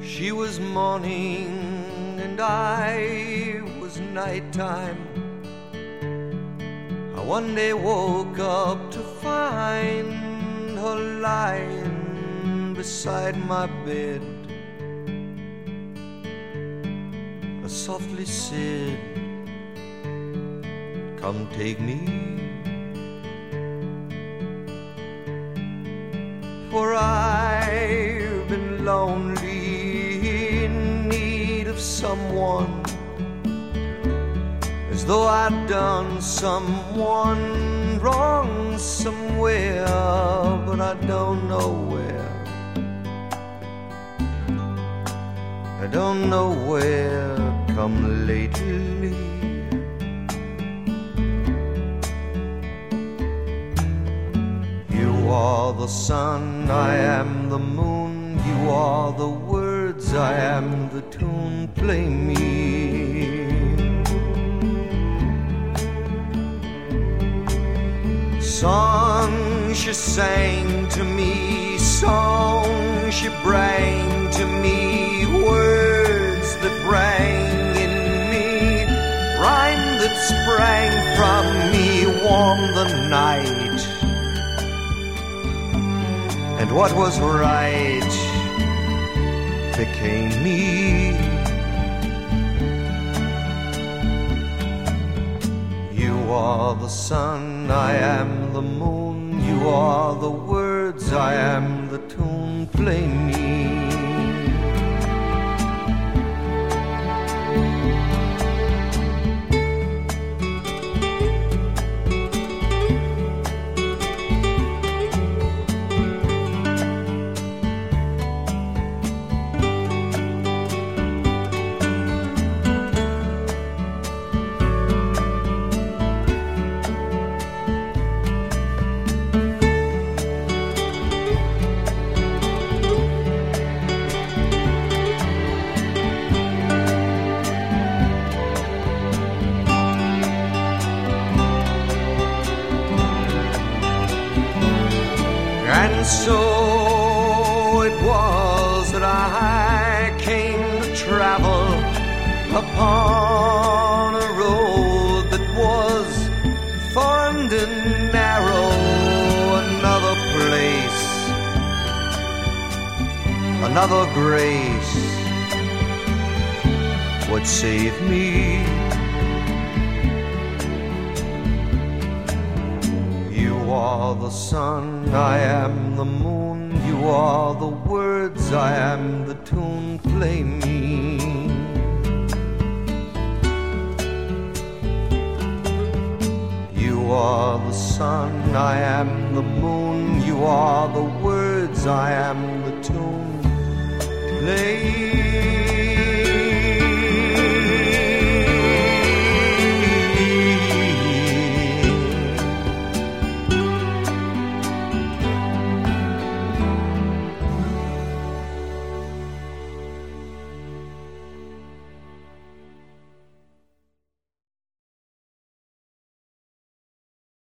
She was morning and I was nighttime. I one day woke up to find her lying beside my bed. I softly said, "Come take me, for I've been lonely, in need of someone, as though I'd done someone wrong somewhere, but I don't know where. I don't know where, come lately. You are the sun, I am the moon. You are the words, I am the tune. Play me. Songs she sang to me, songs she brought to me, words that rang in me, rhyme that sprang from me, warm the night. And what was right became me. You are the sun, I am the moon. You are the words, I am the tune. Play me. And so it was that I came to travel upon a road that was thorned and narrow. Another place, another grace would save me. You are the sun, I am the moon. You are the words, I am the tune. Play me. You are the sun, I am the moon. You are the words, I am the tune. Play